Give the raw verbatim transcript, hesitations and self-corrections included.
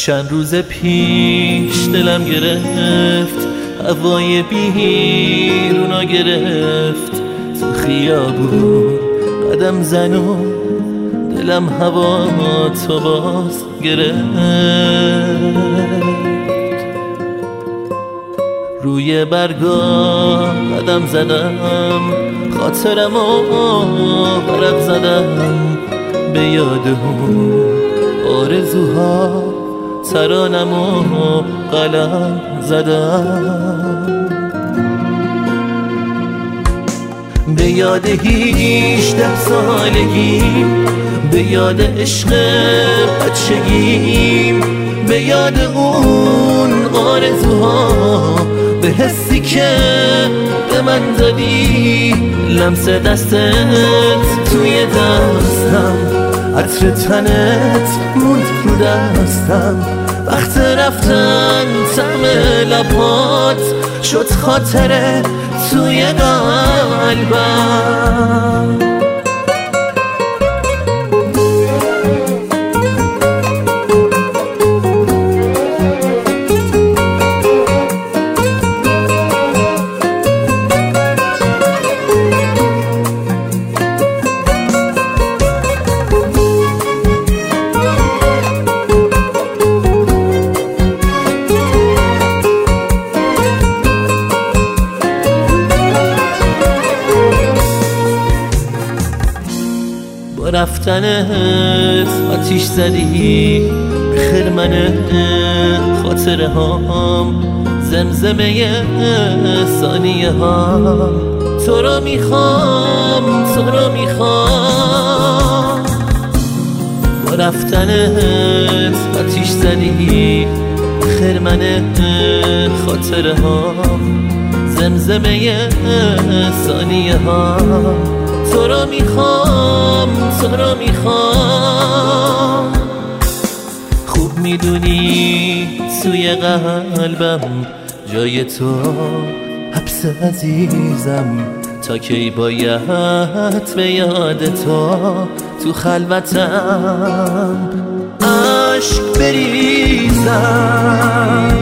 چند روز پیش دلم گرفت، هوای بیرونا گرفت، تو خیابون قدم زن و دلم هوا تو باز گرفت. روی برگا قدم زدم، خاطرم و ورق زدم، به یاد اون آرزوها ترانم و قلم زدم. به یاد هیجده سالگیم، به یاد عشق بچگیم، به یاد اون آرزوها، به حسی که به من دادی، لمس دستت توی دستم، عطر تنت موند رو دستم، وقت رفتن طعم لبات شد خاطره توی قلبم. رفتنت آتیش زدی به خرمن خاطره هام، زمزمه ثانیه ها، تو رو میخوام تو رو میخوام. با رفتنت آتیش زدی به خرمن خاطره هام، زمزمه ثانیه ها، تو رو میخوام تو رو میخوام. خوب میدونی توی قلبم جای تو حبس عزیزم، تا کی باید به یاد تو تو خلوتم عشق بریزم.